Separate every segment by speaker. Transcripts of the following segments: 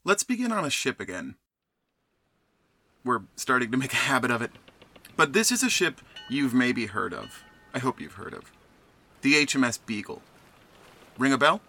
Speaker 1: Let's begin on a ship again. We're starting to make a habit of it. But this is a ship you've maybe heard of. I hope you've heard of. The HMS Beagle. Ring a bell?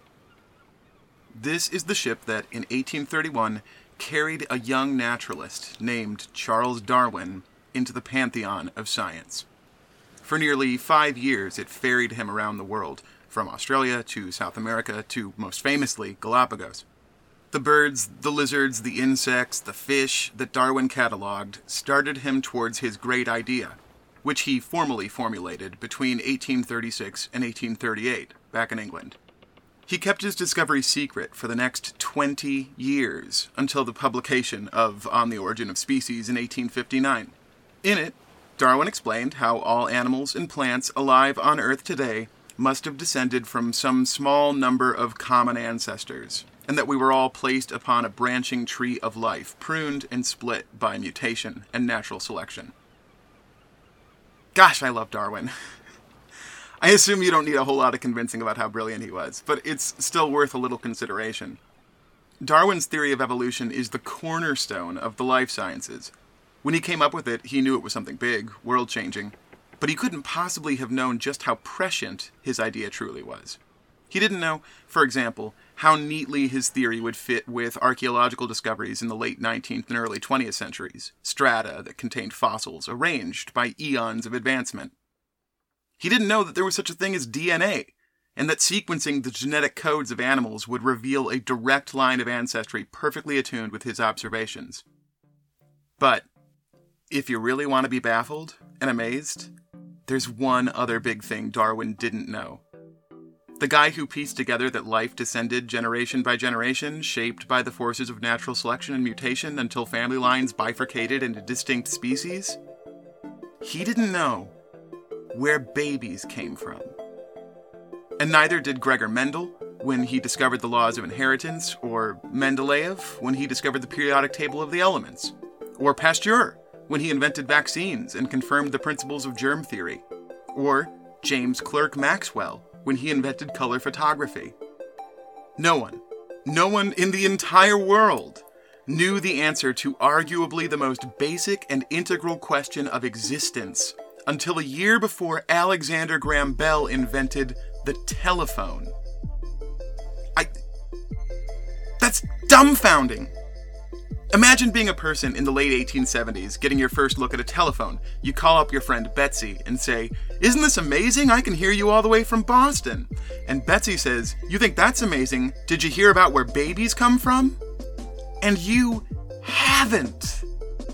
Speaker 1: This is the ship that, in 1831, carried a young naturalist named Charles Darwin into the pantheon of science. For nearly 5 years, it ferried him around the world, from Australia to South America to, most famously, Galapagos. The birds, the lizards, the insects, the fish that Darwin cataloged started him towards his great idea, which he formally formulated between 1836 and 1838, back in England. He kept his discovery secret for the next 20 years, until the publication of On the Origin of Species in 1859. In it, Darwin explained how all animals and plants alive on Earth today must have descended from some small number of common ancestors, and that we were all placed upon a branching tree of life, pruned and split by mutation and natural selection. Gosh, I love Darwin. I assume you don't need a whole lot of convincing about how brilliant he was, but it's still worth a little consideration. Darwin's theory of evolution is the cornerstone of the life sciences. When he came up with it, he knew it was something big, world-changing, but he couldn't possibly have known just how prescient his idea truly was. He didn't know, for example, how neatly his theory would fit with archaeological discoveries in the late 19th and early 20th centuries, strata that contained fossils arranged by eons of advancement. He didn't know that there was such a thing as DNA, and that sequencing the genetic codes of animals would reveal a direct line of ancestry perfectly attuned with his observations. But if you really want to be baffled and amazed, there's one other big thing Darwin didn't know. The guy who pieced together that life descended generation by generation, shaped by the forces of natural selection and mutation until family lines bifurcated into distinct species, he didn't know where babies came from. And neither did Gregor Mendel when he discovered the laws of inheritance, or Mendeleev when he discovered the periodic table of the elements, or Pasteur when he invented vaccines and confirmed the principles of germ theory, or James Clerk Maxwell when he invented color photography. No one in the entire world knew the answer to arguably the most basic and integral question of existence until a year before Alexander Graham Bell invented the telephone. That's dumbfounding! Imagine being a person in the late 1870s, getting your first look at a telephone. You call up your friend Betsy and say, "Isn't this amazing? I can hear you all the way from Boston." And Betsy says, "You think that's amazing? Did you hear about where babies come from?" And you haven't.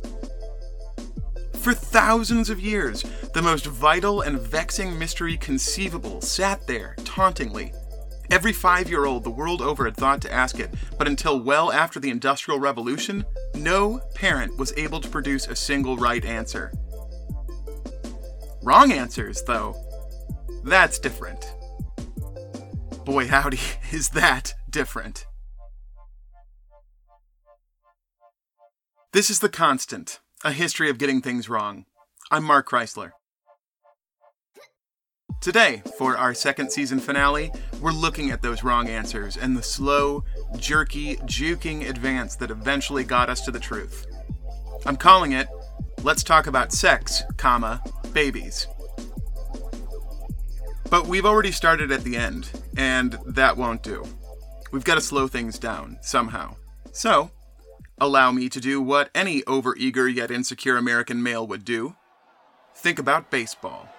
Speaker 1: For thousands of years, the most vital and vexing mystery conceivable sat there, tauntingly. Every 5-year-old the world over had thought to ask it, but until well after the Industrial Revolution, no parent was able to produce a single right answer. Wrong answers, though, that's different. Boy howdy, is that different. This is The Constant, a history of getting things wrong. I'm Mark Chrysler. Today, for our second season finale, we're looking at those wrong answers and the slow, jerky, juking advance that eventually got us to the truth. I'm calling it, Let's Talk About Sex, Babies. But we've already started at the end, and that won't do. We've got to slow things down, somehow. So, allow me to do what any overeager yet insecure American male would do. Think about baseball.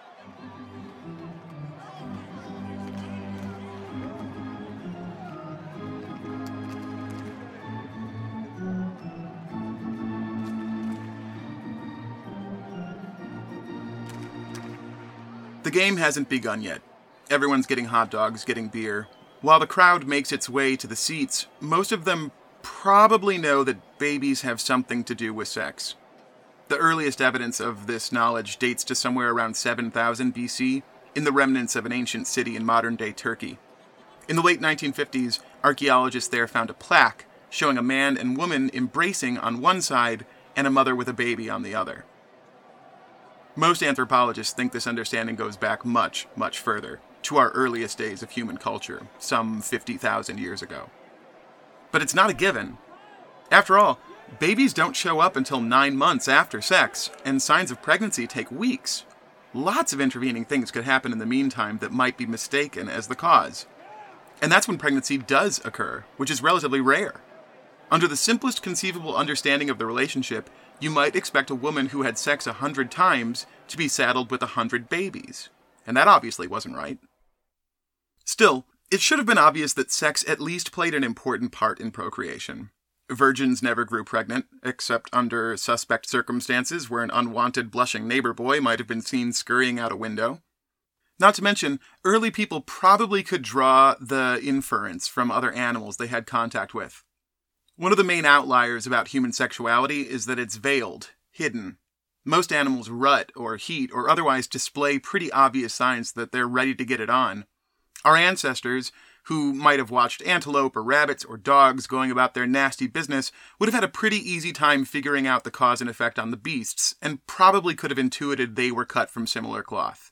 Speaker 1: The game hasn't begun yet. Everyone's getting hot dogs, getting beer. While the crowd makes its way to the seats, most of them probably know that babies have something to do with sex. The earliest evidence of this knowledge dates to somewhere around 7000 BC, in the remnants of an ancient city in modern-day Turkey. In the late 1950s, archaeologists there found a plaque showing a man and woman embracing on one side and a mother with a baby on the other. Most anthropologists think this understanding goes back much, much further, to our earliest days of human culture, some 50,000 years ago. But it's not a given. After all, babies don't show up until 9 months after sex, and signs of pregnancy take weeks. Lots of intervening things could happen in the meantime that might be mistaken as the cause. And that's when pregnancy does occur, which is relatively rare. Under the simplest conceivable understanding of the relationship, you might expect a woman who had sex 100 times to be saddled with 100 babies. And that obviously wasn't right. Still, it should have been obvious that sex at least played an important part in procreation. Virgins never grew pregnant, except under suspect circumstances where an unwanted blushing neighbor boy might have been seen scurrying out a window. Not to mention, early people probably could draw the inference from other animals they had contact with. One of the main outliers about human sexuality is that it's veiled, hidden. Most animals rut or heat or otherwise display pretty obvious signs that they're ready to get it on. Our ancestors, who might have watched antelope or rabbits or dogs going about their nasty business, would have had a pretty easy time figuring out the cause and effect on the beasts, and probably could have intuited they were cut from similar cloth.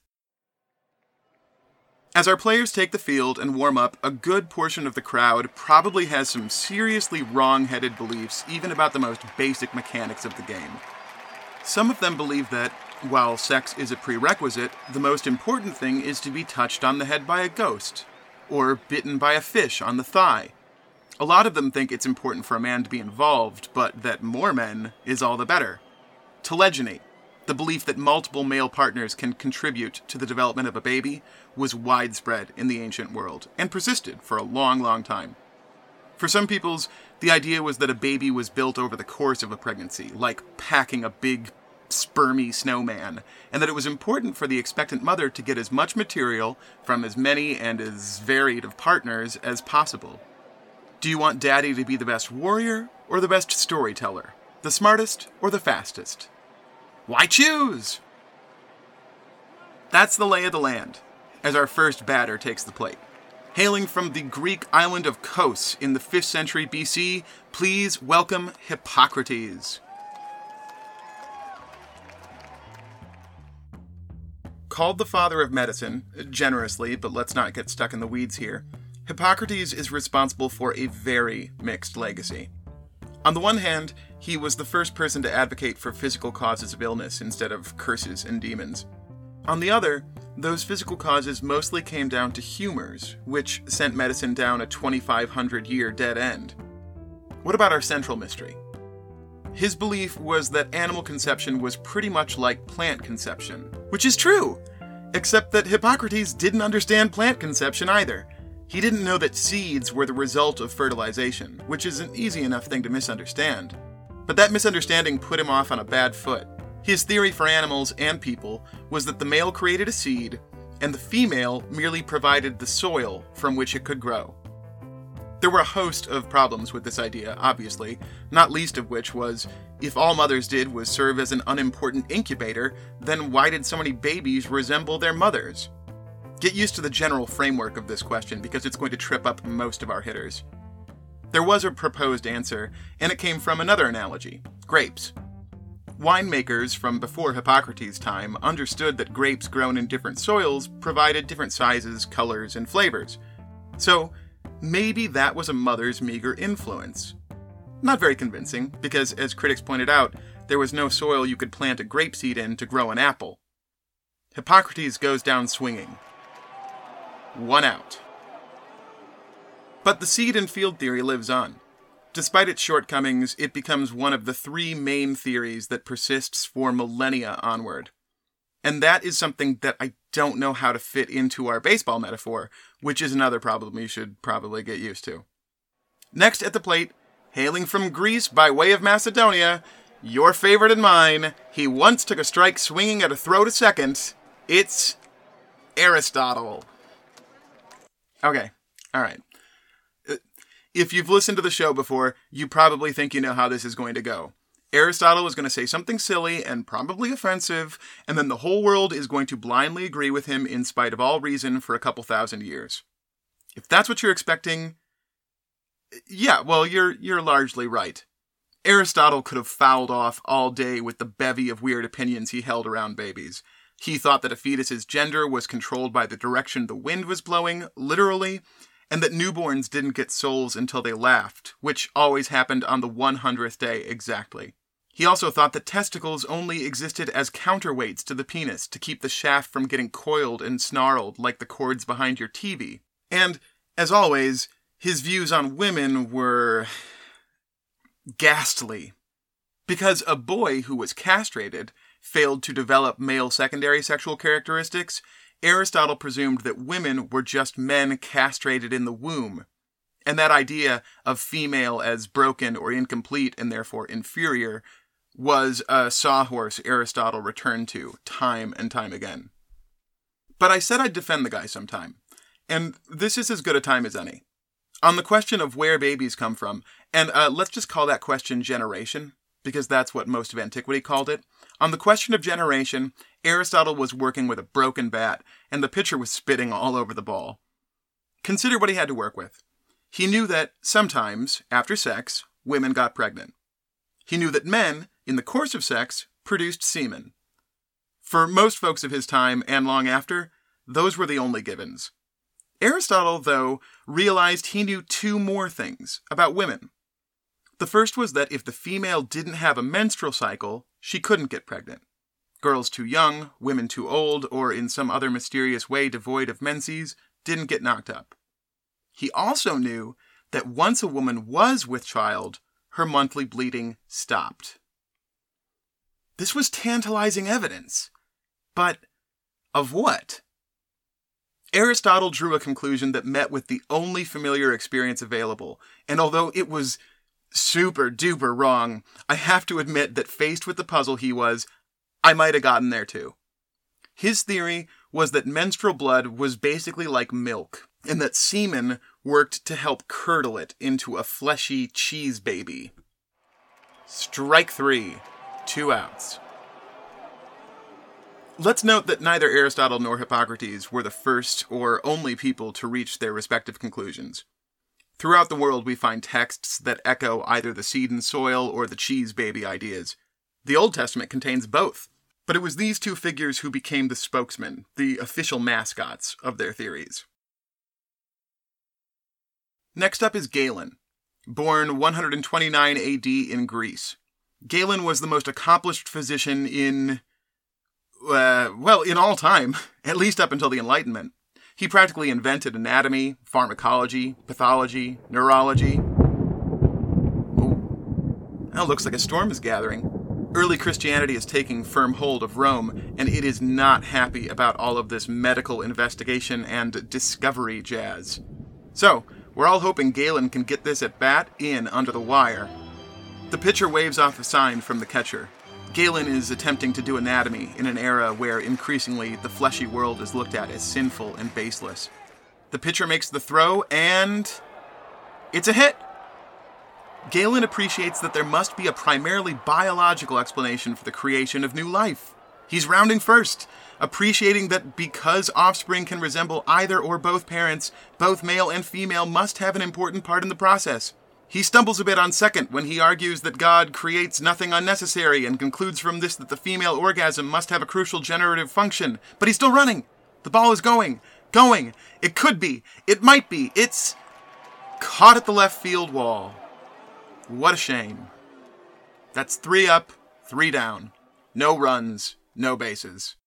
Speaker 1: As our players take the field and warm up, a good portion of the crowd probably has some seriously wrong-headed beliefs even about the most basic mechanics of the game. Some of them believe that, while sex is a prerequisite, the most important thing is to be touched on the head by a ghost, or bitten by a fish on the thigh. A lot of them think it's important for a man to be involved, but that more men is all the better. Telegeny, the belief that multiple male partners can contribute to the development of a baby, was widespread in the ancient world, and persisted for a long, long time. For some peoples, the idea was that a baby was built over the course of a pregnancy, like packing a big, spermy snowman, and that it was important for the expectant mother to get as much material from as many and as varied of partners as possible. Do you want daddy to be the best warrior or the best storyteller? The smartest or the fastest? Why choose? That's the lay of the land, as our first batter takes the plate. Hailing from the Greek island of Kos in the 5th century BC, please welcome Hippocrates. Called the father of medicine, generously, but let's not get stuck in the weeds here, Hippocrates is responsible for a very mixed legacy. On the one hand, he was the first person to advocate for physical causes of illness instead of curses and demons. On the other, those physical causes mostly came down to humors, which sent medicine down a 2,500-year dead end. What about our central mystery? His belief was that animal conception was pretty much like plant conception, which is true, except that Hippocrates didn't understand plant conception either. He didn't know that seeds were the result of fertilization, which is an easy enough thing to misunderstand. But that misunderstanding put him off on a bad foot. His theory for animals and people was that the male created a seed, and the female merely provided the soil from which it could grow. There were a host of problems with this idea, obviously, not least of which was, if all mothers did was serve as an unimportant incubator, then why did so many babies resemble their mothers? Get used to the general framework of this question, because it's going to trip up most of our hitters. There was a proposed answer, and it came from another analogy: grapes. Winemakers from before Hippocrates' time understood that grapes grown in different soils provided different sizes, colors, and flavors. So, maybe that was a mother's meager influence. Not very convincing, because, as critics pointed out, there was no soil you could plant a grape seed in to grow an apple. Hippocrates goes down swinging. 1 out. But the seed and field theory lives on. Despite its shortcomings, it becomes one of the 3 main theories that persists for millennia onward. And that is something that I don't know how to fit into our baseball metaphor, which is another problem you should probably get used to. Next at the plate, hailing from Greece by way of Macedonia, your favorite and mine, he once took a strike swinging at a throw to second, it's Aristotle. Okay, alright. If you've listened to the show before, you probably think you know how this is going to go. Aristotle is going to say something silly and probably offensive, and then the whole world is going to blindly agree with him in spite of all reason for a couple thousand years. If that's what you're expecting, yeah, well, you're largely right. Aristotle could have fouled off all day with the bevy of weird opinions he held around babies. He thought that a fetus's gender was controlled by the direction the wind was blowing, literally, and that newborns didn't get souls until they laughed, which always happened on the 100th day exactly. He also thought that testicles only existed as counterweights to the penis to keep the shaft from getting coiled and snarled like the cords behind your TV. And, as always, his views on women were ghastly. Because a boy who was castrated failed to develop male secondary sexual characteristics, Aristotle presumed that women were just men castrated in the womb. And that idea of female as broken or incomplete and therefore inferior was a sawhorse Aristotle returned to time and time again. But I said I'd defend the guy sometime, and this is as good a time as any. On the question of where babies come from, and let's just call that question generation, because that's what most of antiquity called it. On the question of generation, Aristotle was working with a broken bat, and the pitcher was spitting all over the ball. Consider what he had to work with. He knew that sometimes, after sex, women got pregnant. He knew that men, in the course of sex, produced semen. For most folks of his time, and long after, those were the only givens. Aristotle, though, realized he knew two more things about women. The first was that if the female didn't have a menstrual cycle, she couldn't get pregnant. Girls too young, women too old, or in some other mysterious way devoid of menses, didn't get knocked up. He also knew that once a woman was with child, her monthly bleeding stopped. This was tantalizing evidence. But of what? Aristotle drew a conclusion that met with the only familiar experience available, and although it was super duper wrong, I have to admit that faced with the puzzle he was, I might have gotten there too. His theory was that menstrual blood was basically like milk, and that semen worked to help curdle it into a fleshy cheese baby. Strike 3. 2 outs. Let's note that neither Aristotle nor Hippocrates were the first or only people to reach their respective conclusions. Throughout the world we find texts that echo either the seed and soil or the cheese baby ideas. The Old Testament contains both, but it was these two figures who became the spokesmen, the official mascots of their theories. Next up is Galen, born 129 AD in Greece. Galen was the most accomplished physician in all time, at least up until the Enlightenment. He practically invented anatomy, pharmacology, pathology, neurology. Oh, that looks like a storm is gathering. Early Christianity is taking firm hold of Rome, and it is not happy about all of this medical investigation and discovery jazz. So, we're all hoping Galen can get this at bat in under the wire. The pitcher waves off a sign from the catcher. Galen is attempting to do anatomy in an era where increasingly the fleshy world is looked at as sinful and baseless. The pitcher makes the throw, and it's a hit. Galen appreciates that there must be a primarily biological explanation for the creation of new life. He's rounding first, appreciating that because offspring can resemble either or both parents, both male and female must have an important part in the process. He stumbles a bit on second when he argues that God creates nothing unnecessary and concludes from this that the female orgasm must have a crucial generative function. But he's still running. The ball is going. It could be. It might be. It's caught at the left field wall. What a shame. That's 3 up, 3 down. No runs, no bases.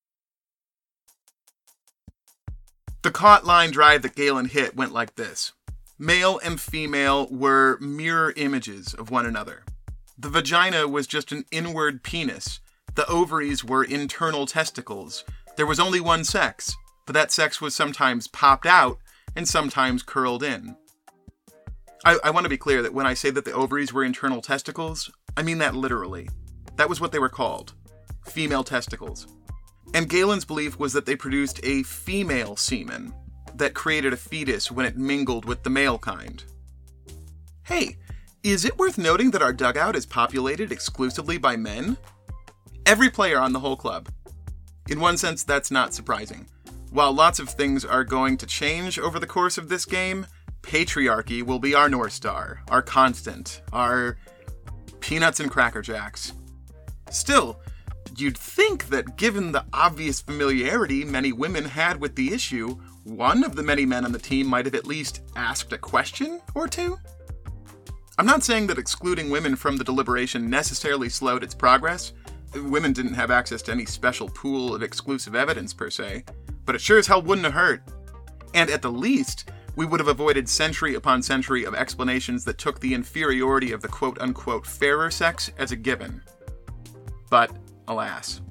Speaker 1: The caught line drive that Galen hit went like this. Male and female were mirror images of one another. The vagina was just an inward penis. The ovaries were internal testicles. There was only one sex, but that sex was sometimes popped out and sometimes curled in. I want to be clear that when I say that the ovaries were internal testicles, I mean that literally. That was what they were called. Female testicles. And Galen's belief was that they produced a female semen that created a fetus when it mingled with the male kind. Hey, is it worth noting that our dugout is populated exclusively by men? Every player on the whole club. In one sense, that's not surprising. While lots of things are going to change over the course of this game, patriarchy will be our North Star, our constant, our peanuts and Cracker Jacks. Still, you'd think that given the obvious familiarity many women had with the issue, one of the many men on the team might have at least asked a question or two. I'm not saying that excluding women from the deliberation necessarily slowed its progress. Women didn't have access to any special pool of exclusive evidence per se, but it sure as hell wouldn't have hurt. And at the least, we would have avoided century upon century of explanations that took the inferiority of the quote-unquote fairer sex as a given. But, alas.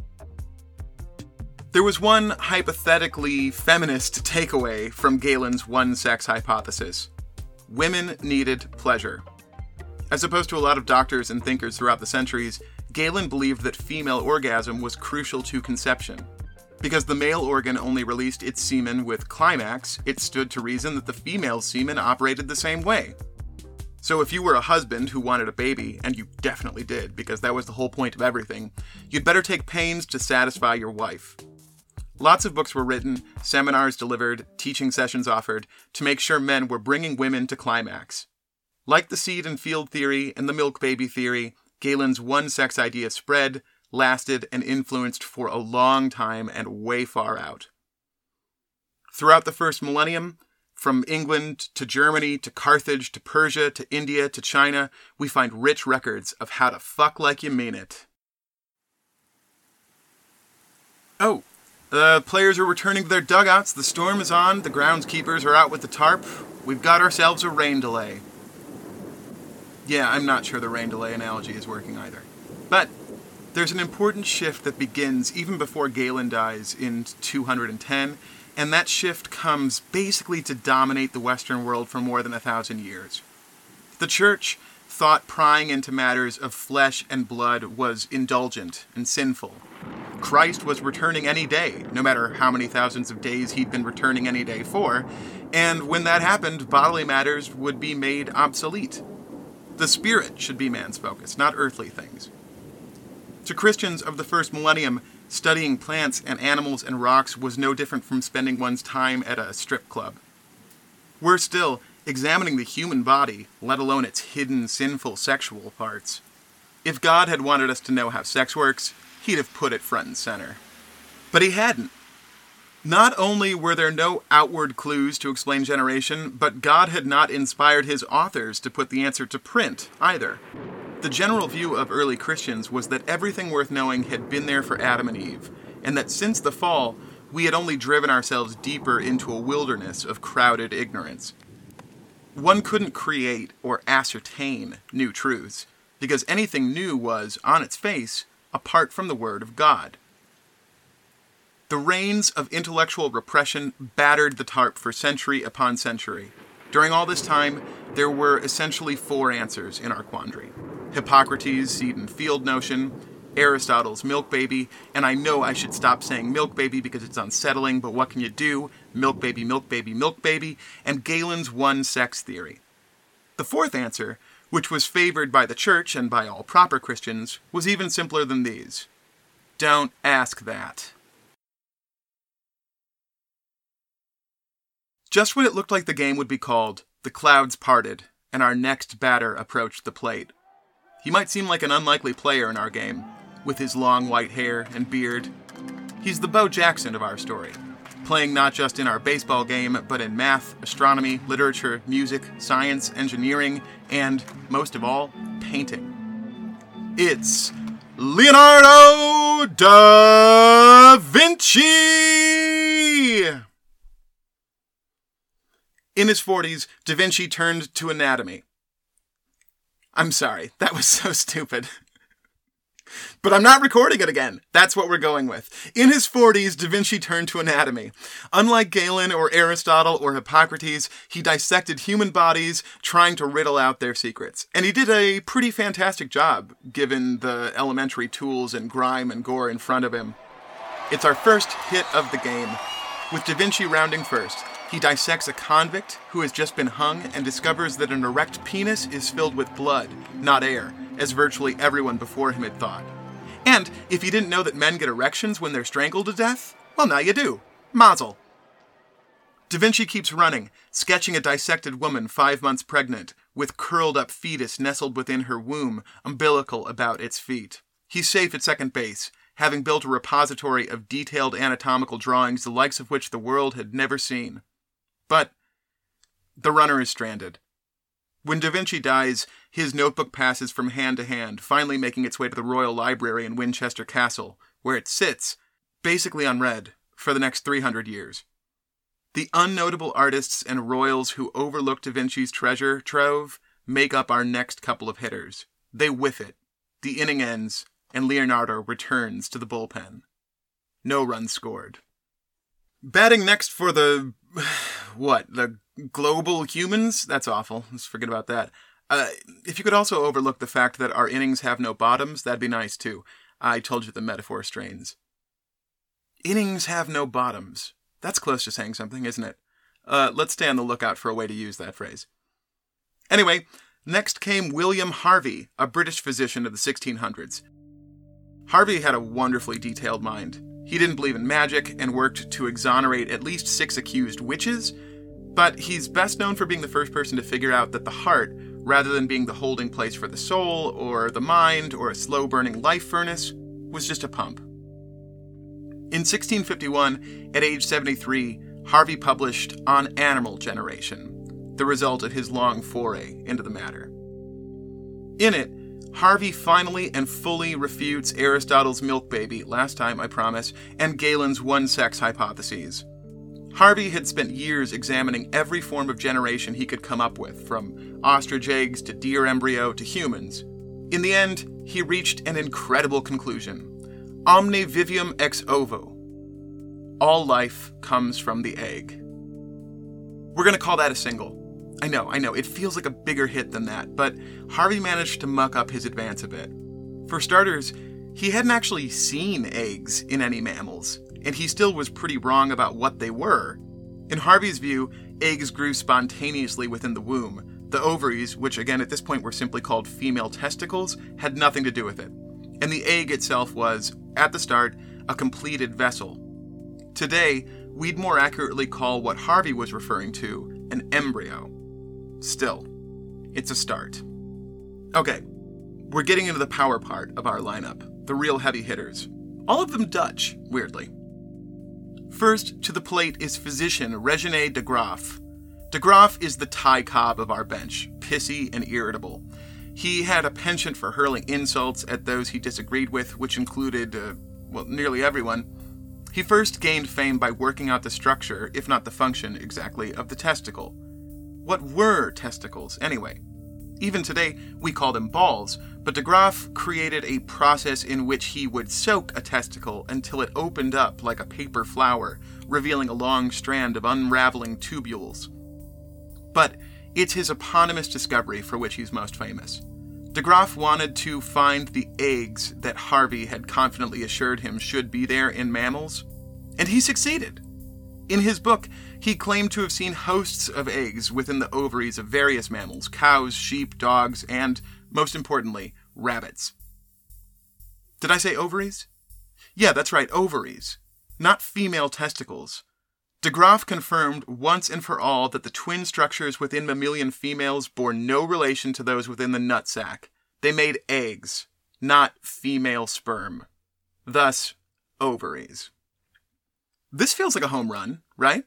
Speaker 1: There was one hypothetically feminist takeaway from Galen's one-sex hypothesis. Women needed pleasure. As opposed to a lot of doctors and thinkers throughout the centuries, Galen believed that female orgasm was crucial to conception. Because the male organ only released its semen with climax, it stood to reason that the female semen operated the same way. So if you were a husband who wanted a baby, and you definitely did, because that was the whole point of everything, you'd better take pains to satisfy your wife. Lots of books were written, seminars delivered, teaching sessions offered, to make sure men were bringing women to climax. Like the seed and field theory and the milk baby theory, Galen's one-sex idea spread, lasted, and influenced for a long time and way far out. Throughout the first millennium, from England to Germany to Carthage to Persia to India to China, we find rich records of how to fuck like you mean it. Oh, the players are returning to their dugouts, the storm is on, the groundskeepers are out with the tarp, we've got ourselves a rain delay. Yeah, I'm not sure the rain delay analogy is working either. But there's an important shift that begins even before Galen dies in 210, and that shift comes basically to dominate the Western world for more than 1,000 years. The Church thought prying into matters of flesh and blood was indulgent and sinful. Christ was returning any day, no matter how many thousands of days he'd been returning any day for, and when that happened, bodily matters would be made obsolete. The spirit should be man's focus, not earthly things. To Christians of the first millennium, studying plants and animals and rocks was no different from spending one's time at a strip club. Worse still, examining the human body, let alone its hidden, sinful sexual parts. If God had wanted us to know how sex works, he'd have put it front and center. But he hadn't. Not only were there no outward clues to explain generation, but God had not inspired his authors to put the answer to print, either. The general view of early Christians was that everything worth knowing had been there for Adam and Eve, and that since the fall, we had only driven ourselves deeper into a wilderness of crowded ignorance. One couldn't create or ascertain new truths, because anything new was, on its face, apart from the Word of God. The reins of intellectual repression battered the tarp for century upon century. During all this time, there were essentially 4 answers in our quandary. Hippocrates' seed and field notion, Aristotle's milk baby, and I know I should stop saying milk baby because it's unsettling, but what can you do? Milk baby, milk baby, milk baby, and Galen's one-sex theory. The 4th answer, which was favored by the Church and by all proper Christians, was even simpler than these. Don't ask that. Just when it looked like the game would be called, the clouds parted, and our next batter approached the plate. He might seem like an unlikely player in our game, with his long white hair and beard. He's the Bo Jackson of our story, playing not just in our baseball game, but in math, astronomy, literature, music, science, engineering, and, most of all, painting. It's Leonardo da Vinci! In his 40s, Da Vinci turned to anatomy. I'm sorry, that was so stupid. But I'm not recording it again. That's what we're going with. In his 40s, Da Vinci turned to anatomy. Unlike Galen or Aristotle or Hippocrates, he dissected human bodies, trying to riddle out their secrets. And he did a pretty fantastic job, given the elementary tools and grime and gore in front of him. It's our first hit of the game, with Da Vinci rounding first. He dissects a convict who has just been hung and discovers that an erect penis is filled with blood, not air, as virtually everyone before him had thought. And if you didn't know that men get erections when they're strangled to death, well, now you do. Mazel. Da Vinci keeps running, sketching a dissected woman 5 months pregnant, with curled-up fetus nestled within her womb, umbilical about its feet. He's safe at second base, having built a repository of detailed anatomical drawings the likes of which the world had never seen. But the runner is stranded. When Da Vinci dies, his notebook passes from hand to hand, finally making its way to the Royal Library in Winchester Castle, where it sits, basically unread, for the next 300 years. The unnotable artists and royals who overlooked Da Vinci's treasure trove make up our next couple of hitters. They whiff it. The inning ends, and Leonardo returns to the bullpen. No runs scored. Batting next for the global humans? That's awful. Let's forget about that. If you could also overlook the fact that our innings have no bottoms, that'd be nice too. I told you the metaphor strains. Innings have no bottoms. That's close to saying something, isn't it? Let's stay on the lookout for a way to use that phrase. Anyway, next came William Harvey, a British physician of the 1600s. Harvey had a wonderfully detailed mind. He didn't believe in magic and worked to exonerate at least 6 accused witches, but he's best known for being the first person to figure out that the heart, rather than being the holding place for the soul, or the mind, or a slow-burning life furnace, was just a pump. In 1651, at age 73, Harvey published On Animal Generation, the result of his long foray into the matter. In it, Harvey finally and fully refutes Aristotle's milk baby, last time I promise, and Galen's one-sex hypotheses. Harvey had spent years examining every form of generation he could come up with, from ostrich eggs to deer embryo to humans. In the end, he reached an incredible conclusion. Omne vivium ex ovo. All life comes from the egg. We're going to call that a single. I know, it feels like a bigger hit than that, but Harvey managed to muck up his advance a bit. For starters, he hadn't actually seen eggs in any mammals, and he still was pretty wrong about what they were. In Harvey's view, eggs grew spontaneously within the womb. The ovaries, which again at this point were simply called female testicles, had nothing to do with it. And the egg itself was, at the start, a completed vessel. Today, we'd more accurately call what Harvey was referring to an embryo. Still, it's a start. Okay, we're getting into the power part of our lineup, the real heavy hitters. All of them Dutch, weirdly. First to the plate is physician Regine de Graaf. De Graaf is the Ty Cobb of our bench, pissy and irritable. He had a penchant for hurling insults at those he disagreed with, which included, nearly everyone. He first gained fame by working out the structure, if not the function exactly, of the testicle. What were testicles, anyway? Even today, we call them balls, but de Graaf created a process in which he would soak a testicle until it opened up like a paper flower, revealing a long strand of unraveling tubules. But it's his eponymous discovery for which he's most famous. De Graaf wanted to find the eggs that Harvey had confidently assured him should be there in mammals, and he succeeded. In his book, he claimed to have seen hosts of eggs within the ovaries of various mammals, cows, sheep, dogs, and, most importantly, rabbits. Did I say ovaries? Yeah, that's right, ovaries. Not female testicles. De Graaf confirmed once and for all that the twin structures within mammalian females bore no relation to those within the nutsack. They made eggs, not female sperm. Thus, ovaries. This feels like a home run, right?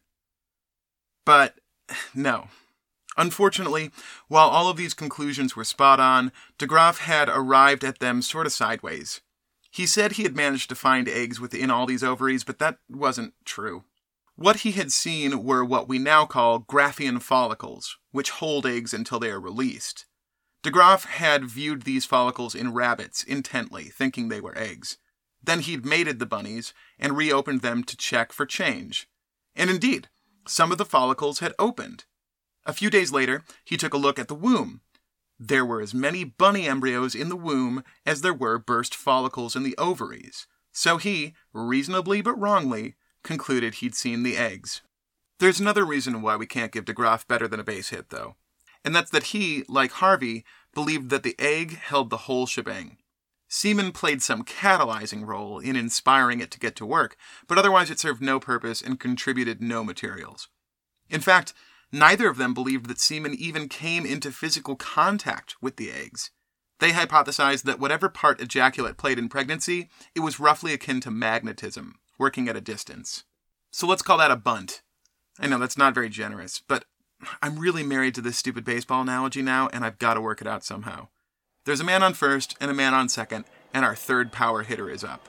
Speaker 1: But no. Unfortunately, while all of these conclusions were spot on, de Graaf had arrived at them sort of sideways. He said he had managed to find eggs within all these ovaries, but that wasn't true. What he had seen were what we now call Graafian follicles, which hold eggs until they are released. De Graaf had viewed these follicles in rabbits intently, thinking they were eggs. Then he'd mated the bunnies and reopened them to check for change. And indeed, some of the follicles had opened. A few days later, he took a look at the womb. There were as many bunny embryos in the womb as there were burst follicles in the ovaries. So he, reasonably but wrongly, concluded he'd seen the eggs. There's another reason why we can't give de Graaf better than a base hit, though. And that's that he, like Harvey, believed that the egg held the whole shebang. Semen played some catalyzing role in inspiring it to get to work, but otherwise it served no purpose and contributed no materials. In fact, neither of them believed that semen even came into physical contact with the eggs. They hypothesized that whatever part ejaculate played in pregnancy, it was roughly akin to magnetism, working at a distance. So let's call that a bunt. I know that's not very generous, but I'm really married to this stupid baseball analogy now, and I've got to work it out somehow. There's a man on first and a man on second, and our third power hitter is up.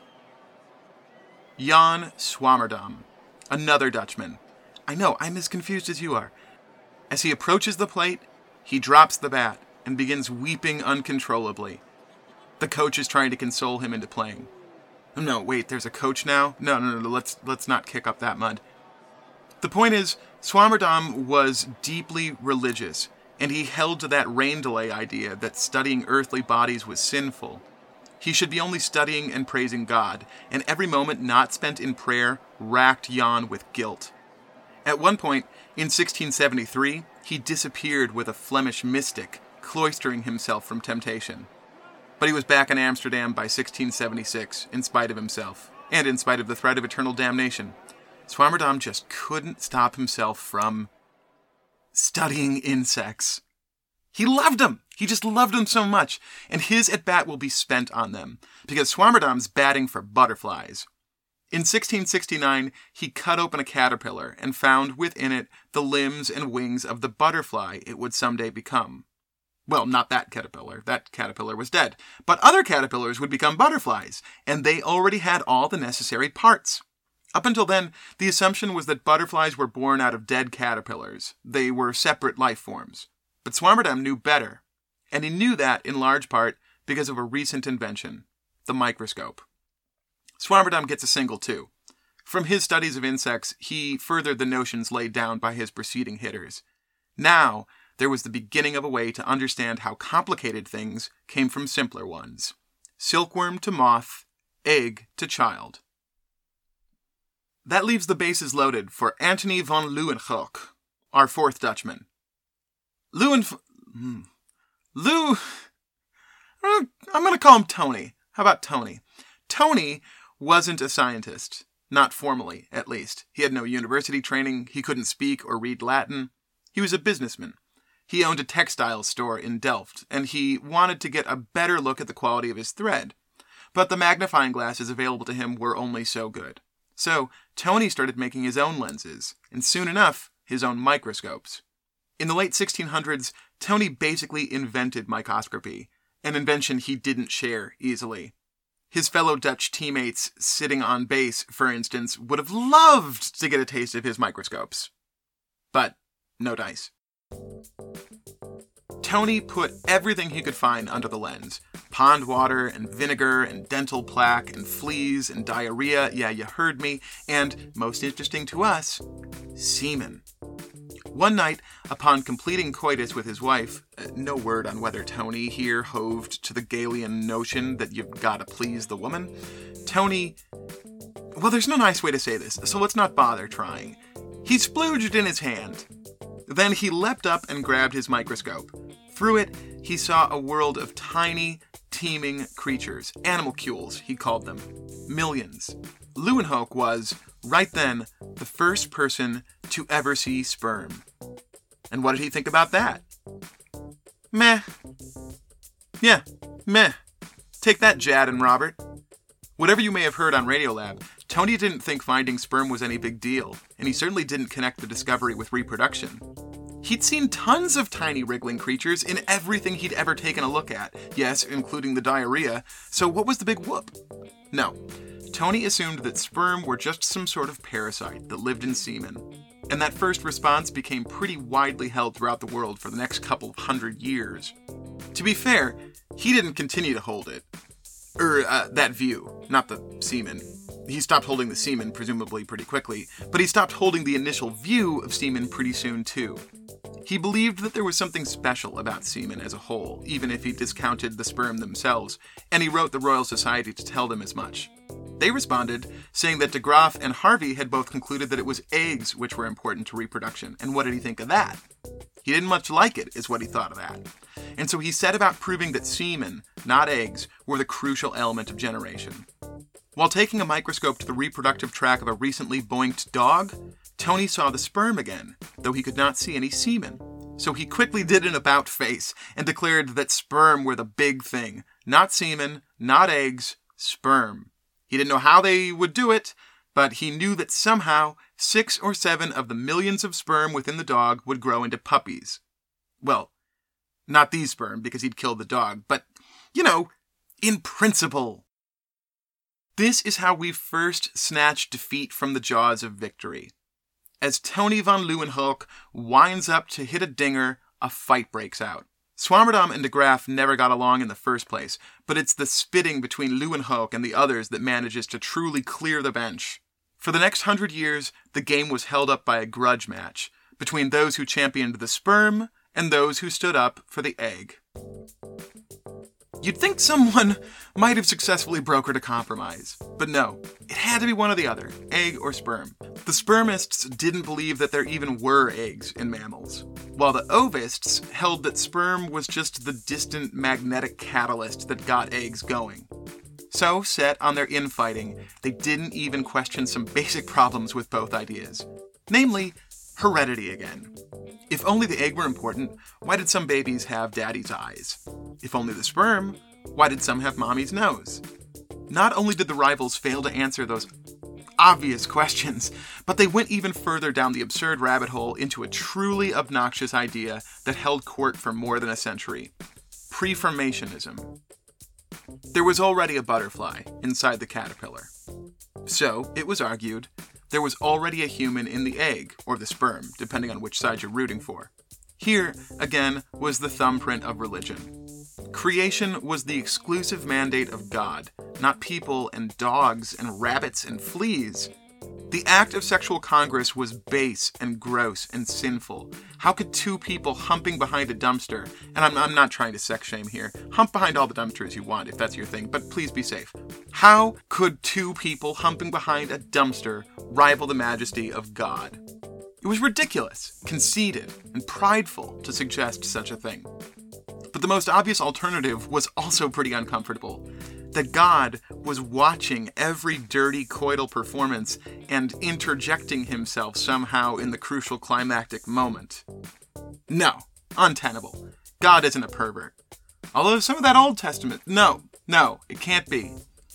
Speaker 1: Jan Swammerdam, another Dutchman. I know, I'm as confused as you are. As he approaches the plate, he drops the bat and begins weeping uncontrollably. The coach is trying to console him into playing. No, wait, there's a coach now? No, let's not kick up that mud. The point is, Swammerdam was deeply religious, and he held to that rain delay idea that studying earthly bodies was sinful. He should be only studying and praising God, and every moment not spent in prayer racked Jan with guilt. At one point, in 1673, he disappeared with a Flemish mystic, cloistering himself from temptation. But he was back in Amsterdam by 1676, in spite of himself, and in spite of the threat of eternal damnation. Swammerdam just couldn't stop himself from studying insects. He loved them! He just loved them so much, and his at-bat will be spent on them, because Swammerdam's batting for butterflies. In 1669, he cut open a caterpillar and found within it the limbs and wings of the butterfly it would someday become. Well, not that caterpillar. That caterpillar was dead. But other caterpillars would become butterflies, and they already had all the necessary parts. Up until then, the assumption was that butterflies were born out of dead caterpillars. They were separate life forms. But Swammerdam knew better, and he knew that in large part because of a recent invention, the microscope. Swammerdam gets a single too. From his studies of insects, he furthered the notions laid down by his preceding hitters. Now, there was the beginning of a way to understand how complicated things came from simpler ones. Silkworm to moth, egg to child. That leaves the bases loaded for Antony van Leeuwenhoek, our fourth Dutchman. I'm going to call him Tony. How about Tony? Tony wasn't a scientist. Not formally, at least. He had no university training. He couldn't speak or read Latin. He was a businessman. He owned a textile store in Delft, and he wanted to get a better look at the quality of his thread. But the magnifying glasses available to him were only so good. So, Tony started making his own lenses, and soon enough, his own microscopes. In the late 1600s, Tony basically invented microscopy, an invention he didn't share easily. His fellow Dutch teammates sitting on base, for instance, would have loved to get a taste of his microscopes. But no dice. Tony put everything he could find under the lens. Pond water and vinegar and dental plaque and fleas and diarrhea, yeah, you heard me, and, most interesting to us, semen. One night, upon completing coitus with his wife, no word on whether Tony here hoved to the Galilean notion that you've got to please the woman, Tony... Well, there's no nice way to say this, so let's not bother trying. He splooged in his hand. Then he leapt up and grabbed his microscope. Through it, he saw a world of tiny, teeming creatures. Animalcules, he called them. Millions. Leeuwenhoek was, right then, the first person to ever see sperm. And what did he think about that? Meh. Yeah, meh. Take that, Jad and Robert. Whatever you may have heard on Radiolab, Tony didn't think finding sperm was any big deal, and he certainly didn't connect the discovery with reproduction. He'd seen tons of tiny wriggling creatures in everything he'd ever taken a look at, yes, including the diarrhea, so what was the big whoop? No. Tony assumed that sperm were just some sort of parasite that lived in semen, and that first response became pretty widely held throughout the world for the next couple of 100 years. To be fair, he didn't continue to hold it. That view, not the semen. He stopped holding the semen, presumably pretty quickly, but he stopped holding the initial view of semen pretty soon too. He believed that there was something special about semen as a whole, even if he discounted the sperm themselves, and he wrote the Royal Society to tell them as much. They responded, saying that de Graaf and Harvey had both concluded that it was eggs which were important to reproduction, and what did he think of that? He didn't much like it, is what he thought of that. And so he set about proving that semen, not eggs, were the crucial element of generation. While taking a microscope to the reproductive tract of a recently boinked dog, Tony saw the sperm again, though he could not see any semen. So he quickly did an about-face and declared that sperm were the big thing. Not semen, not eggs, sperm. He didn't know how they would do it, but he knew that somehow 6 or 7 of the millions of sperm within the dog would grow into puppies. Well, not these sperm, because he'd killed the dog, but, in principle. This is how we first snatch defeat from the jaws of victory. As Tony von Leeuwenhoek winds up to hit a dinger, a fight breaks out. Swammerdam and de Graaf never got along in the first place, but it's the spitting between Leeuwenhoek and the others that manages to truly clear the bench. For the next 100 years, the game was held up by a grudge match between those who championed the sperm and those who stood up for the egg. You'd think someone might have successfully brokered a compromise, but no, it had to be one or the other, egg or sperm. The spermists didn't believe that there even were eggs in mammals, while the ovists held that sperm was just the distant magnetic catalyst that got eggs going. So, set on their infighting, they didn't even question some basic problems with both ideas. Namely, heredity again. If only the egg were important, why did some babies have daddy's eyes? If only the sperm, why did some have mommy's nose? Not only did the rivals fail to answer those obvious questions, but they went even further down the absurd rabbit hole into a truly obnoxious idea that held court for more than a century. Preformationism. There was already a butterfly inside the caterpillar. So, it was argued, there was already a human in the egg, or the sperm, depending on which side you're rooting for. Here, again, was the thumbprint of religion. Creation was the exclusive mandate of God, not people and dogs and rabbits and fleas. The act of sexual congress was base and gross and sinful. How could 2 people humping behind a dumpster, and I'm not trying to sex shame here, hump behind all the dumpsters you want if that's your thing, but please be safe. How could 2 people humping behind a dumpster rival the majesty of God? It was ridiculous, conceited, and prideful to suggest such a thing. But the most obvious alternative was also pretty uncomfortable. That God was watching every dirty coital performance and interjecting himself somehow in the crucial climactic moment. No, untenable. God isn't a pervert. Although some of that Old Testament, no, it can't be.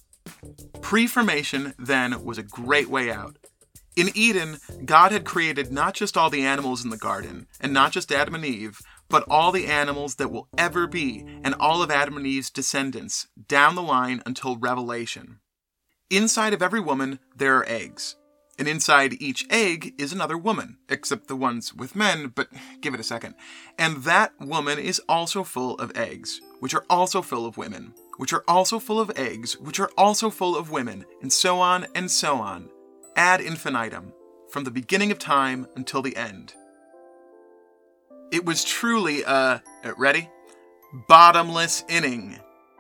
Speaker 1: Preformation, then, was a great way out. In Eden, God had created not just all the animals in the garden, and not just Adam and Eve, but all the animals that will ever be, and all of Adam and Eve's descendants, down the line until Revelation. Inside of every woman, there are eggs. And inside each egg is another woman, except the ones with men, but give it a second. And that woman is also full of eggs, which are also full of women, which are also full of eggs, which are also full of women, and so on and so on. Ad infinitum, from the beginning of time until the end. It was truly a, ready? Bottomless inning.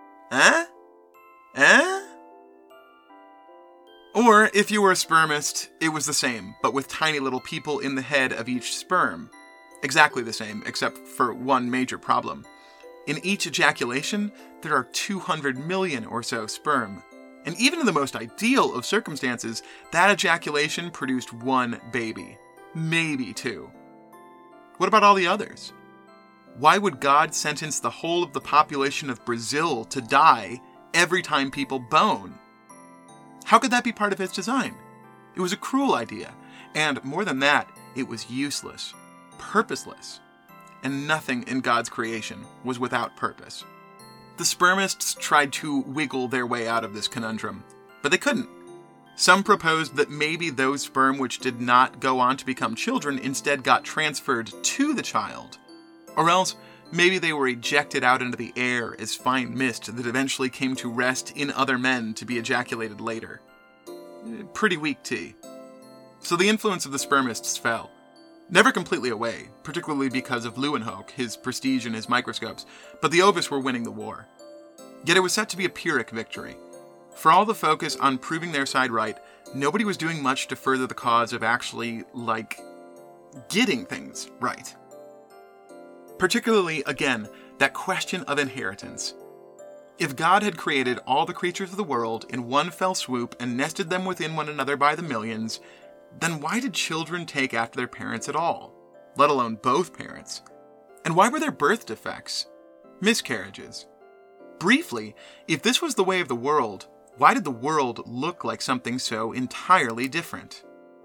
Speaker 1: Or, if you were a spermist, it was the same, but with tiny little people in the head of each sperm. Exactly the same, except for one major problem. In each ejaculation, there are 200 million or so sperm. And even in the most ideal of circumstances, that ejaculation produced 1 baby. Maybe 2. What about all the others? Why would God sentence the whole of the population of Brazil to die every time people bone? How could that be part of his design? It was a cruel idea, and more than that, it was useless, purposeless, and nothing in God's creation was without purpose. The spermists tried to wiggle their way out of this conundrum, but they couldn't. Some proposed that maybe those sperm which did not go on to become children instead got transferred to the child. Or else, maybe they were ejected out into the air as fine mist that eventually came to rest in other men to be ejaculated later. Pretty weak tea. So the influence of the spermists fell. Never completely away, particularly because of Leeuwenhoek, his prestige and his microscopes, but the Ovis were winning the war. Yet it was set to be a Pyrrhic victory. For all the focus on proving their side right, nobody was doing much to further the cause of actually, getting things right. Particularly, again, that question of inheritance. If God had created all the creatures of the world in one fell swoop and nested them within one another by the millions, then why did children take after their parents at all? Let alone both parents. And why were there birth defects? Miscarriages. Briefly, if this was the way of the world, why did the world look like something so entirely different?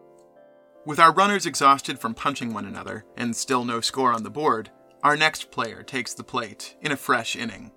Speaker 1: With our runners exhausted from punching one another, and still no score on the board, our next player takes the plate in a fresh inning.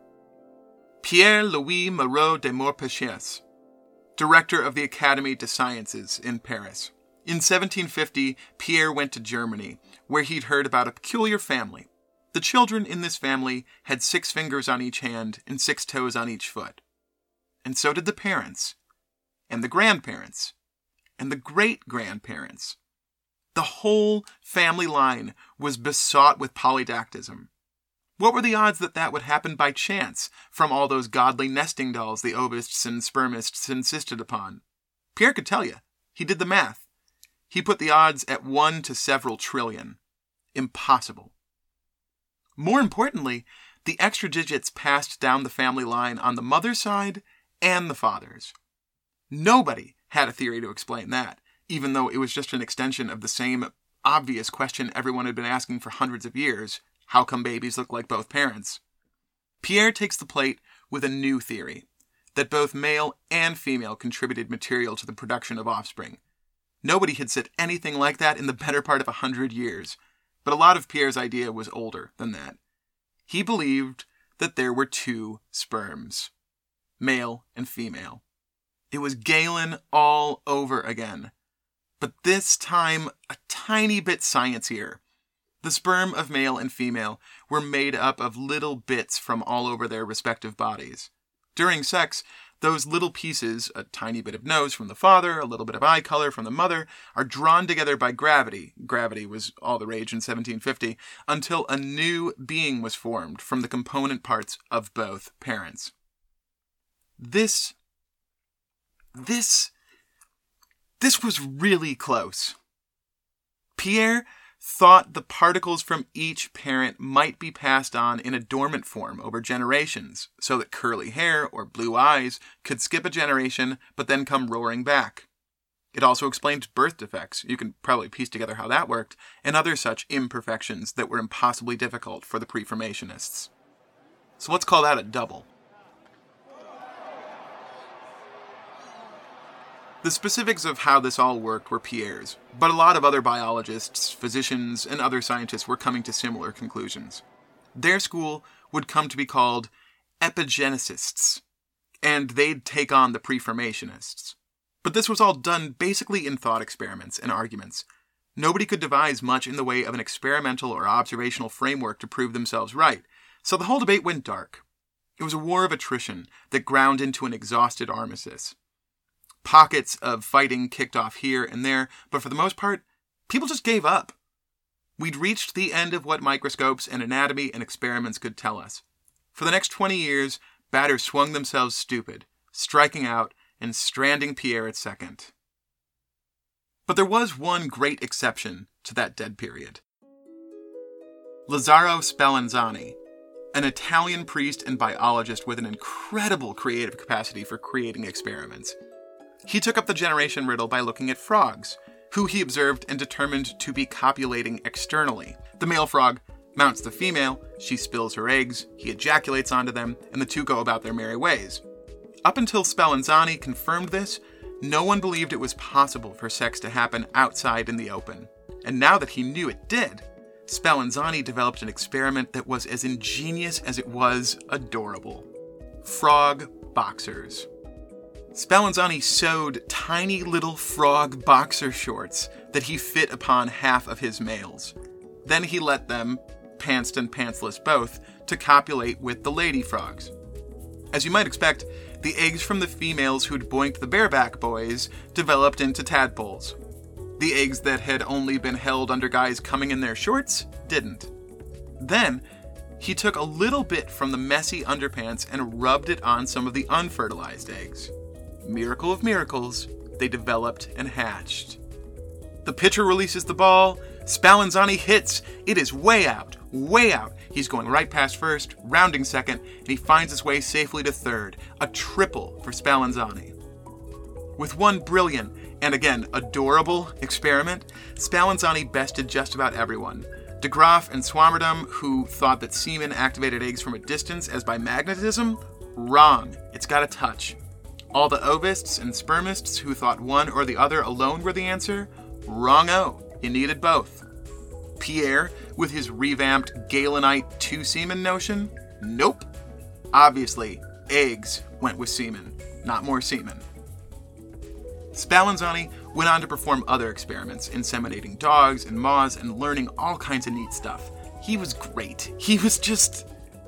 Speaker 1: Pierre-Louis Moreau de Morpechers, director of the Académie des Sciences in Paris. In 1750, Pierre went to Germany, where he'd heard about a peculiar family. The children in this family had 6 fingers on each hand and 6 toes on each foot. And so did the parents, and the grandparents, and the great-grandparents. The whole family line was besought with polydactylism. What were the odds that that would happen by chance from all those godly nesting dolls the ovists and spermists insisted upon? Pierre could tell you. He did the math. He put the odds at 1 to several trillion. Impossible. More importantly, the extra digits passed down the family line on the mother's side and the father's. Nobody had a theory to explain that, even though it was just an extension of the same obvious question everyone had been asking for hundreds of years: how come babies look like both parents? Pierre takes the plate with a new theory, that both male and female contributed material to the production of offspring. Nobody had said anything like that in the better part of 100 years, but a lot of Pierre's idea was older than that. He believed that there were 2 sperms, male and female. It was Galen all over again, but this time a tiny bit sciencier. The sperm of male and female were made up of little bits from all over their respective bodies. During sex, those little pieces, a tiny bit of nose from the father, a little bit of eye color from the mother, are drawn together by gravity. Gravity was all the rage in 1750, until a new being was formed from the component parts of both parents. This was really close. Pierre thought the particles from each parent might be passed on in a dormant form over generations, so that curly hair or blue eyes could skip a generation but then come roaring back. It also explained birth defects, you can probably piece together how that worked, and other such imperfections that were impossibly difficult for the pre-formationists. So let's call that a double. The specifics of how this all worked were Pierre's, but a lot of other biologists, physicians, and other scientists were coming to similar conclusions. Their school would come to be called epigeneticists, and they'd take on the pre-formationists. But this was all done basically in thought experiments and arguments. Nobody could devise much in the way of an experimental or observational framework to prove themselves right, so the whole debate went dark. It was a war of attrition that ground into an exhausted armistice. Pockets of fighting kicked off here and there, but for the most part, people just gave up. We'd reached the end of what microscopes and anatomy and experiments could tell us. For the next 20 years, batters swung themselves stupid, striking out and stranding Pierre at second. But there was one great exception to that dead period. Lazzaro Spallanzani, an Italian priest and biologist with an incredible creative capacity for creating experiments. He took up the generation riddle by looking at frogs, who he observed and determined to be copulating externally. The male frog mounts the female, she spills her eggs, he ejaculates onto them, and the two go about their merry ways. Up until Spallanzani confirmed this, no one believed it was possible for sex to happen outside in the open. And now that he knew it did, Spallanzani developed an experiment that was as ingenious as it was adorable. Frog boxers. Spallanzani sewed tiny little frog boxer shorts that he fit upon half of his males. Then he let them, pantsed and pantsless both, to copulate with the lady frogs. As you might expect, the eggs from the females who'd boinked the bareback boys developed into tadpoles. The eggs that had only been held under guys coming in their shorts didn't. Then, he took a little bit from the messy underpants and rubbed it on some of the unfertilized eggs. Miracle of miracles, they developed and hatched. The pitcher releases the ball. Spallanzani hits. It is way out, way out. He's going right past first, rounding second, and he finds his way safely to third. A triple for Spallanzani. With one brilliant, and again, adorable experiment, Spallanzani bested just about everyone. De Graaf and Swammerdam, who thought that semen activated eggs from a distance as by magnetism, wrong. It's got a touch. All the ovists and spermists who thought one or the other alone were the answer, wrong-o. You needed both. Pierre, with his revamped Galenite two-semen notion, nope. Obviously, eggs went with semen, not more semen. Spallanzani went on to perform other experiments, inseminating dogs and moths and learning all kinds of neat stuff. He was great. He was just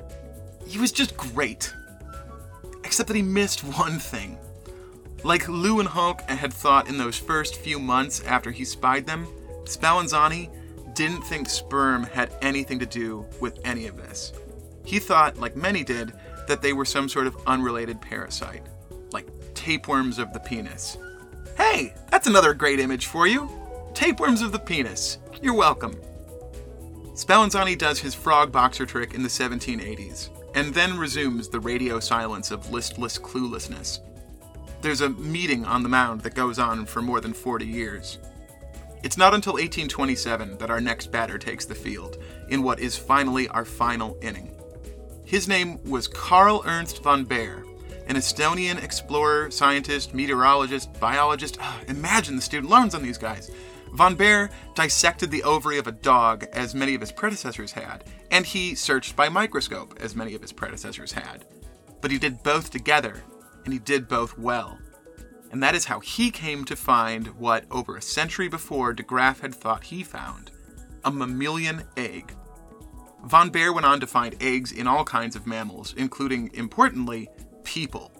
Speaker 1: great. Except that he missed one thing. Like Leeuwenhoek had thought in those first few months after he spied them, Spallanzani didn't think sperm had anything to do with any of this. He thought, like many did, that they were some sort of unrelated parasite, like tapeworms of the penis. Hey, that's another great image for you. Tapeworms of the penis. You're welcome. Spallanzani does his frog boxer trick in the 1780s, and then resumes the radio silence of listless cluelessness. There's a meeting on the mound that goes on for more than 40 years. It's not until 1827 that our next batter takes the field, in what is finally our final inning. His name was Karl Ernst von Baer, an Estonian explorer, scientist, meteorologist, biologist. Imagine the student loans on these guys. Von Baer dissected the ovary of a dog, as many of his predecessors had, and he searched by microscope, as many of his predecessors had. But he did both together, and he did both well. And that is how he came to find what, over a century before, de Graaf had thought he found: a mammalian egg. Von Baer went on to find eggs in all kinds of mammals, including, importantly, people.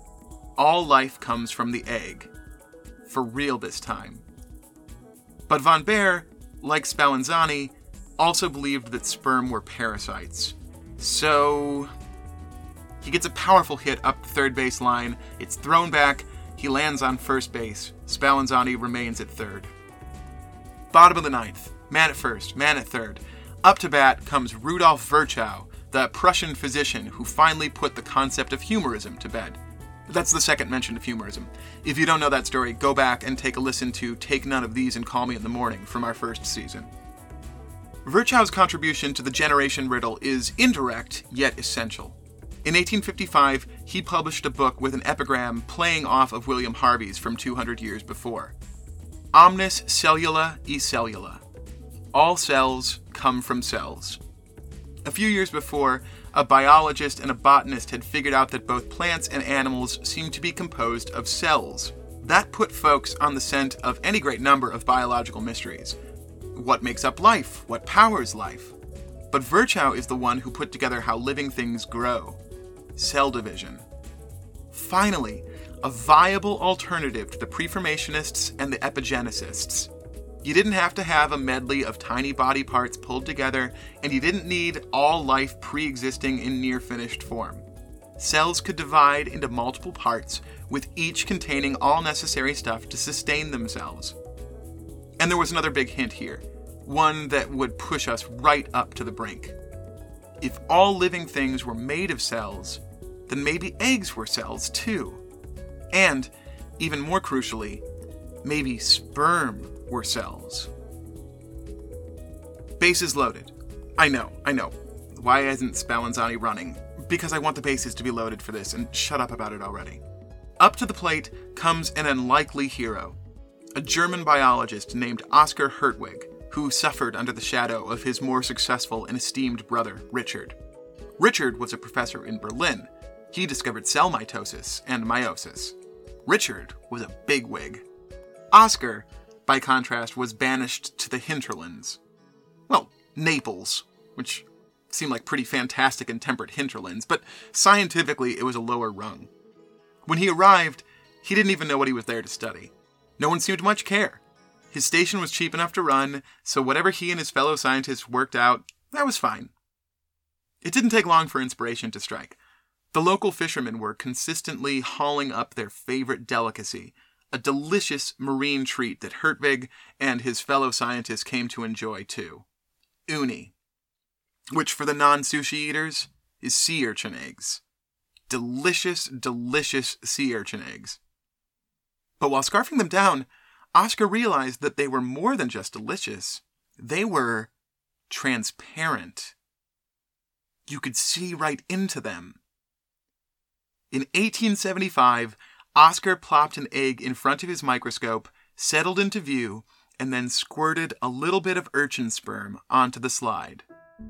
Speaker 1: All life comes from the egg. For real this time. But Von Baer, like Spallanzani, also believed that sperm were parasites. So he gets a powerful hit up the third base line. It's thrown back. He lands on first base. Spallanzani remains at third. Bottom of the ninth. Man at first, man at third. Up to bat comes Rudolf Virchow, the Prussian physician who finally put the concept of humorism to bed. That's the second mention of humorism. If you don't know that story, go back and take a listen to Take None of These and Call Me in the Morning from our first season. Virchow's contribution to the generation riddle is indirect, yet essential. In 1855, he published a book with an epigram playing off of William Harvey's from 200 years before. Omnis cellula e cellula. All cells come from cells. A few years before, a biologist and a botanist had figured out that both plants and animals seem to be composed of cells. That put folks on the scent of any great number of biological mysteries. What makes up life? What powers life? But Virchow is the one who put together how living things grow. Cell division. Finally, a viable alternative to the preformationists and the epigeneticists. You didn't have to have a medley of tiny body parts pulled together, and you didn't need all life pre-existing in near-finished form. Cells could divide into multiple parts, with each containing all necessary stuff to sustain themselves. And there was another big hint here, one that would push us right up to the brink. If all living things were made of cells, then maybe eggs were cells too. And, even more crucially, maybe sperm were cells. Bases loaded. I know. Why isn't Spallanzani running? Because I want the bases to be loaded for this, and shut up about it already. Up to the plate comes an unlikely hero, a German biologist named Oskar Hertwig, who suffered under the shadow of his more successful and esteemed brother, Richard. Richard was a professor in Berlin. He discovered cell mitosis and meiosis. Richard was a bigwig. Oskar, by contrast, was banished to the hinterlands. Well, Naples, which seemed like pretty fantastic and temperate hinterlands, but scientifically it was a lower rung. When he arrived, he didn't even know what he was there to study. No one seemed to much care. His station was cheap enough to run, so whatever he and his fellow scientists worked out, that was fine. It didn't take long for inspiration to strike. The local fishermen were consistently hauling up their favorite delicacy, a delicious marine treat that Hertwig and his fellow scientists came to enjoy too. Uni, which for the non-sushi eaters is sea urchin eggs. Delicious, delicious sea urchin eggs. But while scarfing them down, Oskar realized that they were more than just delicious. They were transparent. You could see right into them. In 1875, Oscar plopped an egg in front of his microscope, settled into view, and then squirted a little bit of urchin sperm onto the slide.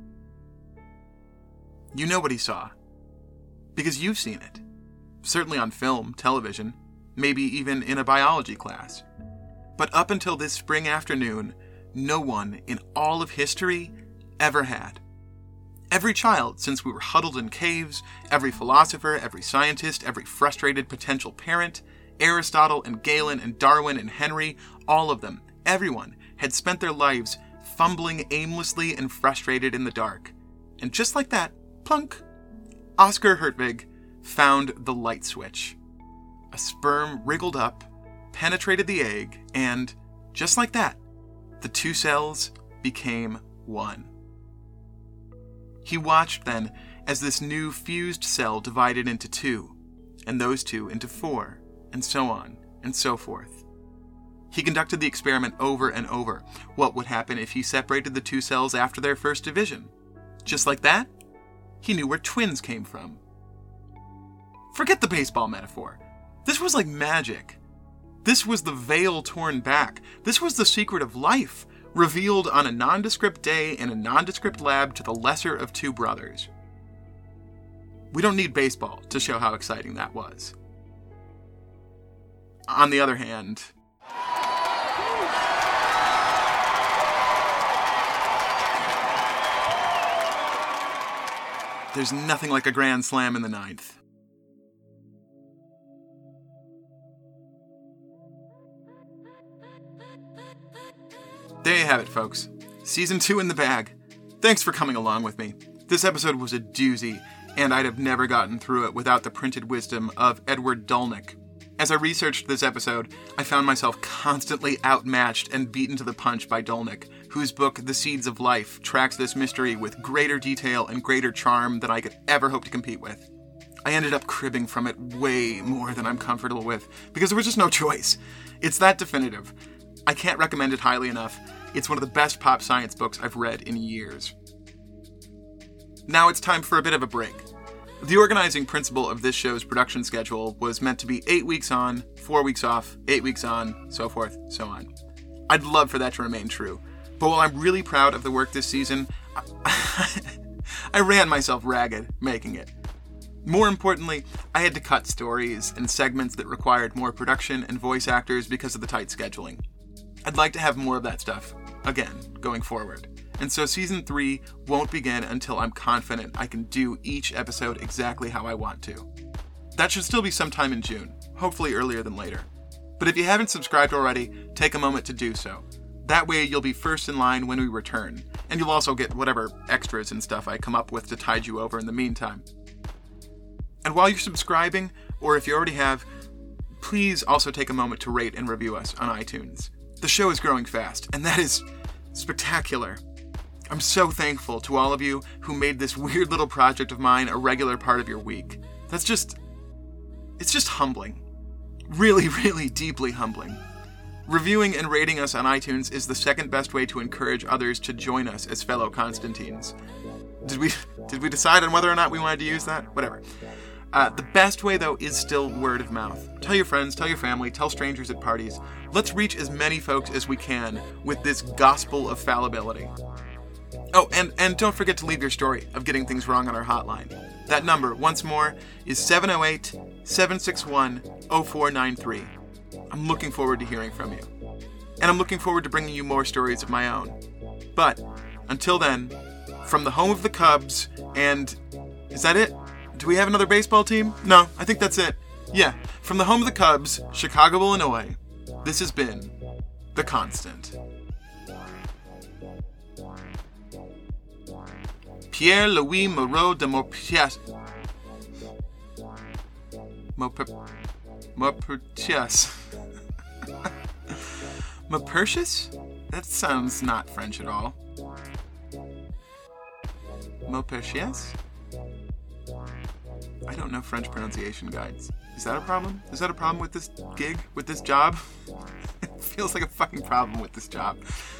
Speaker 1: You know what he saw, because you've seen it. Certainly on film, television, maybe even in a biology class. But up until this spring afternoon, no one in all of history ever had. Every child, since we were huddled in caves, every philosopher, every scientist, every frustrated potential parent, Aristotle and Galen and Darwin and Henry, all of them, everyone, had spent their lives fumbling aimlessly and frustrated in the dark. And just like that, plunk, Oscar Hertwig found the light switch. A sperm wriggled up, penetrated the egg, and, just like that, the two cells became one. He watched then as this new fused cell divided into two, and those two into four, and so on, and so forth. He conducted the experiment over and over. What would happen if he separated the two cells after their first division? Just like that, he knew where twins came from. Forget the baseball metaphor. This was like magic. This was the veil torn back. This was the secret of life, revealed on a nondescript day in a nondescript lab to the lesser of two brothers. We don't need baseball to show how exciting that was. On the other hand, there's nothing like a grand slam in the ninth. There you have it, folks. Season 2 in the bag. Thanks for coming along with me. This episode was a doozy, and I'd have never gotten through it without the printed wisdom of Edward Dulnick. As I researched this episode, I found myself constantly outmatched and beaten to the punch by Dulnick, whose book, The Seeds of Life, tracks this mystery with greater detail and greater charm than I could ever hope to compete with. I ended up cribbing from it way more than I'm comfortable with, because there was just no choice. It's that definitive. I can't recommend it highly enough. It's one of the best pop science books I've read in years. Now it's time for a bit of a break. The organizing principle of this show's production schedule was meant to be 8 weeks on, 4 weeks off, 8 weeks on, so forth, so on. I'd love for that to remain true. But while I'm really proud of the work this season, I ran myself ragged making it. More importantly, I had to cut stories and segments that required more production and voice actors because of the tight scheduling. I'd like to have more of that stuff, again, going forward. And so Season 3 won't begin until I'm confident I can do each episode exactly how I want to. That should still be sometime in June, hopefully earlier than later. But if you haven't subscribed already, take a moment to do so. That way you'll be first in line when we return, and you'll also get whatever extras and stuff I come up with to tide you over in the meantime. And while you're subscribing, or if you already have, please also take a moment to rate and review us on iTunes. The show is growing fast, and that is spectacular. I'm so thankful to all of you who made this weird little project of mine a regular part of your week. It's just humbling. Really, really deeply humbling. Reviewing and rating us on iTunes is the second best way to encourage others to join us as fellow Constantines. Did we decide on whether or not we wanted to use that? Whatever. The best way, though, is still word of mouth. Tell your friends, tell your family, tell strangers at parties. Let's reach as many folks as we can with this gospel of fallibility. Oh, and don't forget to leave your story of getting things wrong on our hotline. That number, once more, is 708-761-0493. I'm looking forward to hearing from you. And I'm looking forward to bringing you more stories of my own. But, until then, from the home of the Cubs, and... is that it? Do we have another baseball team? No, I think that's it. Yeah, from the home of the Cubs, Chicago, Illinois, this has been The Constant. Pierre-Louis Moreau de Maupertuis. Maupertuis? That sounds not French at all. Maupertuis? I don't know French pronunciation guides. Is that a problem? Is that a problem with this gig? With this job? It feels like a fucking problem with this job.